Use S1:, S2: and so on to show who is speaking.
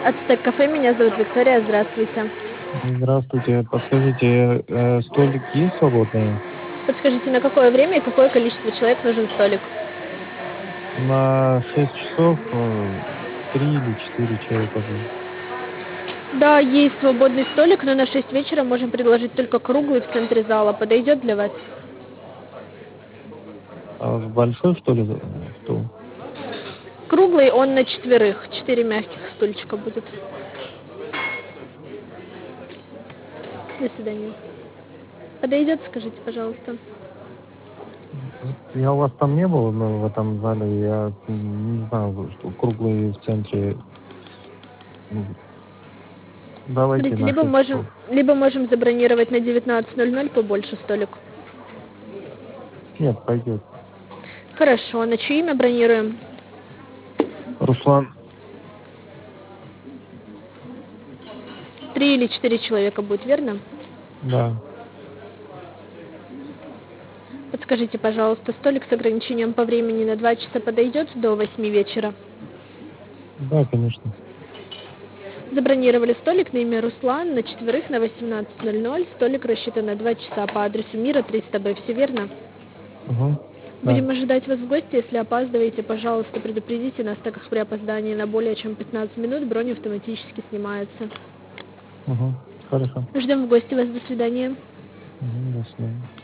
S1: Ацтек кафе, меня зовут Виктория, здравствуйте.
S2: Здравствуйте. Подскажите, столик есть свободный?
S1: Подскажите, на какое время и какое количество человек нужен столик?
S2: На 6 часов 3 или 4 человека будет.
S1: Да, есть свободный столик, но на 6 вечера можем предложить только круглый в центре зала. Подойдет для вас?
S2: А большой, что ли, стол?
S1: Круглый он на четверых, 4 мягких стульчика будет. До свидания. Подойдет, скажите, пожалуйста.
S2: Я у вас там не был, но в этом зале я не знаю, что круглый в центре. Ну, давайте
S1: Смотрите,
S2: на 6 часов.
S1: либо можем забронировать на 19:00 побольше столик.
S2: Нет, пойдет.
S1: Хорошо, на чье имя бронируем?
S2: Руслан,
S1: 3 или 4 человека будет, верно?
S2: да.
S1: Подскажите, пожалуйста, столик с ограничением по времени на 2 часа подойдет до 8 вечера?
S2: Да, конечно.
S1: Забронировали столик на имя Руслан на четверых на 18:00. Столик рассчитан на 2 часа по адресу Мира 300Б. Все верно?
S2: Угу. Да.
S1: Будем ожидать вас в гости. Если опаздываете, пожалуйста, предупредите нас, так как при опоздании на более чем 15 минут бронь автоматически снимается.
S2: Угу. Хорошо.
S1: Ждем в гости вас. До свидания.
S2: Угу, до свидания.